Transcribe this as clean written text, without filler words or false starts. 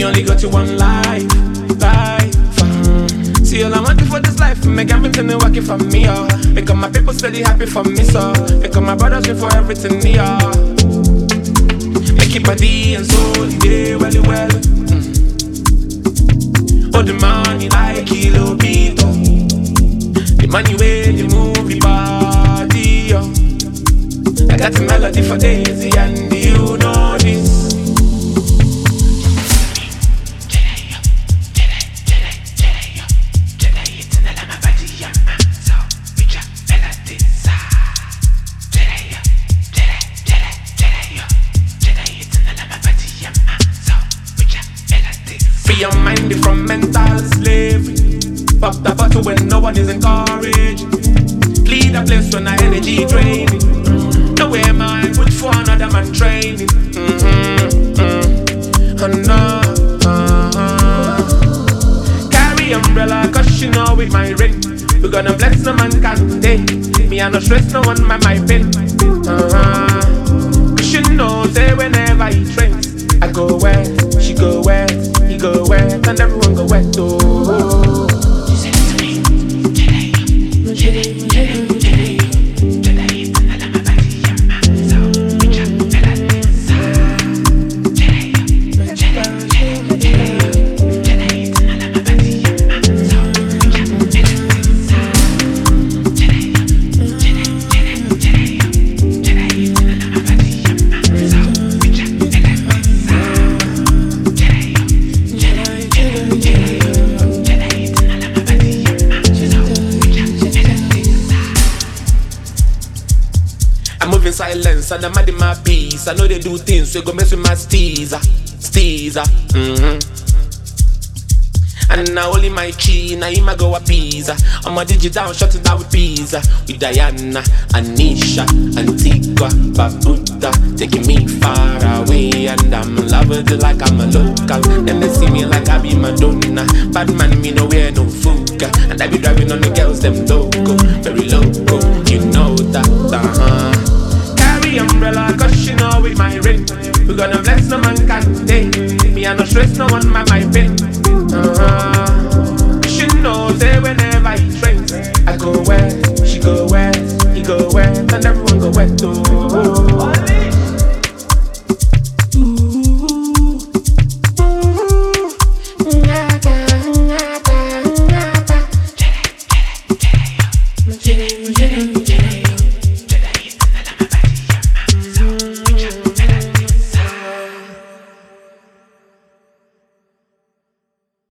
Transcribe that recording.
We only got you one life. See all I want for this life, make everything working for me, Make all my people steady happy for me, so make all my brothers wait for everything, Make your body and soul, yeah, well. All the money like Kilo Pito, the money where the movie body, I got the melody for Daisy and you know this. Free your mind from mental slavery. Pop the bottle when no one is encouraged. Lead a place when the energy draining. No way my put for another man training. Oh no. Carry umbrella cause you know with my ring. We gonna bless no man can today. Me I no stress no one my pain. Cause you know say whenever he trains, I go wet, she go wet, he go wet, and everyone go wet too. She said it to me. I'm moving silence and I'm adding my peace. I know they do things, so go mess with my steezer. And now only my chi, now him I go a pizza. I'm a digital, shut it down with pizza. With Diana, Anisha, Antigua, Barbuda, taking me far away. And I'm in love with it like I'm a local. Then they see me like I be Madonna. Bad man, me no wear no fuga. And I be driving on the girls, them loco, very loco. You know that, Carry umbrella, cause you know with my ring. We gonna bless no man can today. Me I no stress no one my pain. She knows that whenever he trains, I go wet, she go wet, he go wet, and everyone go wet too. Ooh.